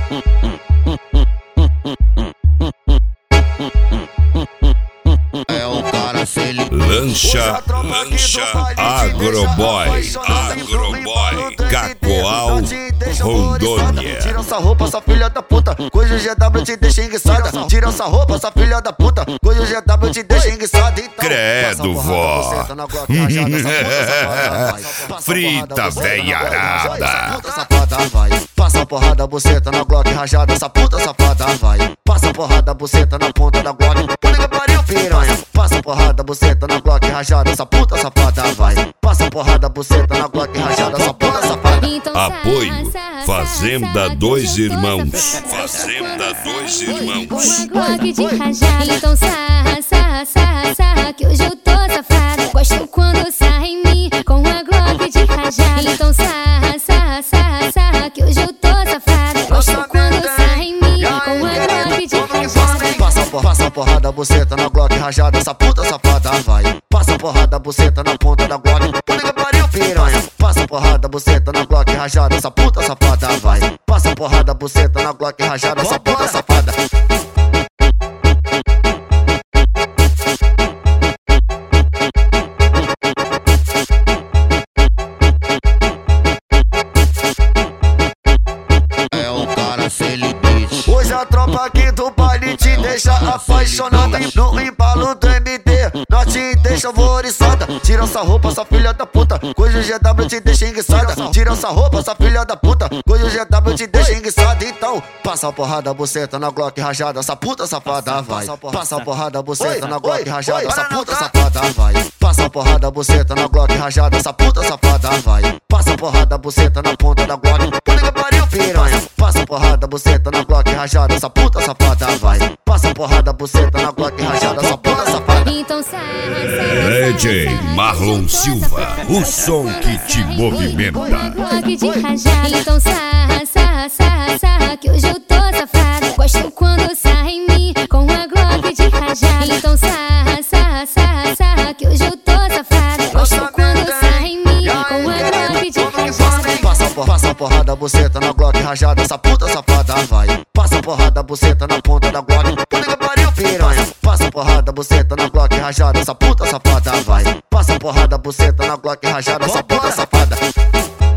É o cara feliz. Lancha Agroboy, Cacoal, Rondônia. Tira essa roupa, essa filha da puta, coisa o GW te deixa enguiçada. Tira essa roupa, essa filha da puta, coisa o GW te deixa enguiçada. Então, credo, vó. Frita veiarada. Passa porrada, buceta na Glock rajada, essa puta safada vai. Passa porrada, buceta na ponta da Glock. Puta que pariu, piranha. Passa porrada, buceta na Glock rajada, essa puta safada vai. Passa porrada, buceta na Glock rajada, essa puta safada. Apoio Fazenda Dois Irmãos. Fazenda Dois Irmãos. Com a Glock de rajada. Então sarra, que hoje eu tô safada. Gosto quando sarra em mim com a Glock de rajada. Então sarra, que hoje eu tô safada. Gosto quando sarra em mim com a Glock de rajada. Passa porrada, buceta na Glock rajada, essa puta safada vai. Passa porrada, buceta na ponta da Glock. Puta que pariu, piranha. Passa porrada, buceta na Glock rajada, essa puta safada vai. Passa porrada, buceta na Glock rajada, essa puta safada. É o cara feliz. Hoje a tropa aqui do baile te deixa apaixonada. No embalo do MD, nós te deixa alvoriçada. Tira essa roupa, essa filha da puta, coisa o GW te deixa enguiçada. Tira essa roupa, essa filha da puta, coisa o GW te deixa enguiçada. Então, passa a porrada, buceta na Glock rajada, essa puta safada vai. Passa a porrada, buceta na Glock rajada, essa puta safada vai. Passa a porrada, buceta na Glock rajada, essa puta safada vai. Passa a porrada, buceta na ponta da Glock. Puta que pariu, piranha. Passa a porrada, buceta na Glock rajada, essa puta safada vai. Passa a porrada, buceta na Glock rajada, essa puta safada. Então sarra, DJ Marlon Silva, o som que te movimenta. com a Glock de rajada. Então sarra, que hoje eu tô safada. Gosto quando sarra em mim com a Glock de rajada. Então sarra, que hoje eu tô safada. Gosto quando sarra em mim com a Glock de rajada. Passa a porrada, buceta na Glock rajada, essa puta safada vai. Passa a porrada, buceta na ponta da Glock. Puta que pariu, piranha. Passa a porrada, buceta na Glock rajada, essa puta safada vai. Passa a porrada, buceta na Glock rajada, essa puta safada.